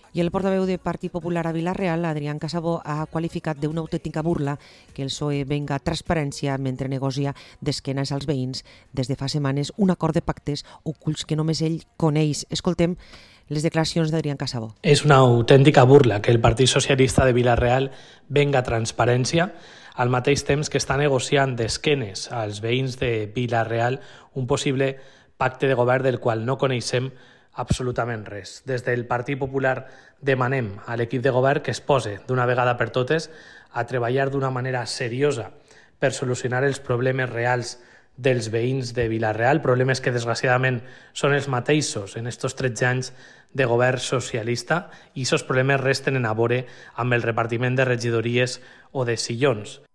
I el portaveu del Partit Popular a Vila-real, Adrián Casabó, ha qualificat d'una autèntica burla que el PSOE venga transparència mentre negocia d'esquenes als veïns des de fa setmanes un acord de pactes ocults que només ell coneix. Escoltem les declaracions d'Adrián Casabó. És una autèntica burla que el Partit Socialista de Vila-real venga transparència al mateix temps que està negociant d'esquenes als veïns de Vila-real un possible pacte de govern del qual no coneixem absolutament res. Des del Partit Popular demanem a l'equip de govern que es pose d'una vegada per totes a treballar d'una manera seriosa per solucionar els problemes reals dels veïns de Vila-real, problemes que desgraciadament són els mateixos en estos 13 anys de govern socialista i aquests problemes res tenen a veure amb el repartiment de regidories o de sillons.